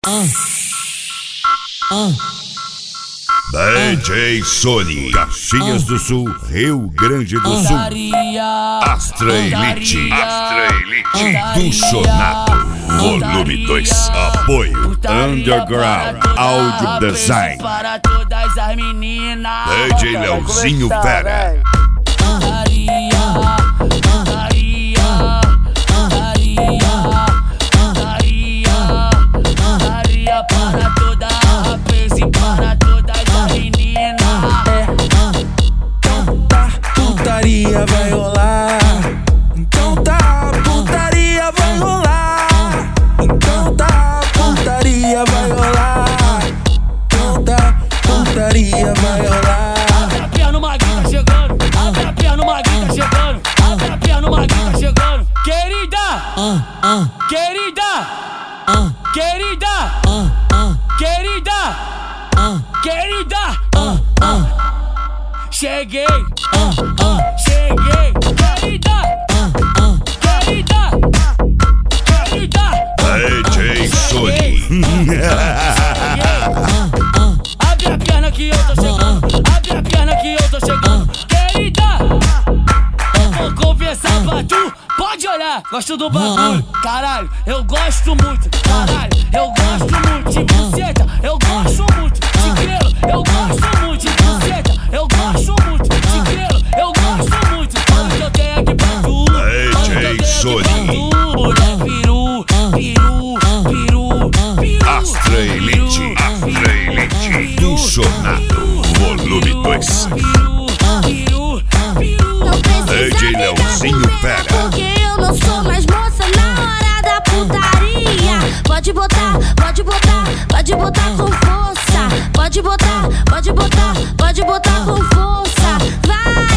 DJ Sony, Caxias do Sul, Rio Grande do Sul. Astra Elite do Sonato, volume 2. Apoio Underground Audio Design. Para todas as meninas. DJ Leozinho Vera. Para toda a vez e para todas as meninas. Então tá, putaria vai rolar. Então tá, putaria vai rolar. Então tá, putaria vai rolar. Então tá, putaria vai rolar. Abre a perna, o Maguinho tá chegando. Abre a perna, o Maguinho tá chegando. Abre a perna, o Maguinho tá chegando. Querida, querida, querida, querida, querida, cheguei, cheguei, querida, querida, querida, DJ Sony. abre a perna que eu tô chegando, abre a perna que eu tô chegando, querida, vou confessar pra tu, pode olhar, gosto do bagulho, caralho, eu gosto muito, caralho, eu gosto muito de buceta, eu gosto muito de grelo, eu gosto muito de buceta, eu gosto muito de grelo, eu gosto muito, fala que eu tenho aqui pra tu, DJ Sony. Peru, peru, peru, peru, Astra Elite do Sonato, volume 2. DJ Leozinho Vera. Porque eu não sou mais moça na hora da putaria. Pode botar, pode botar, pode botar com força. Pode botar, pode botar, pode botar com força. Vai.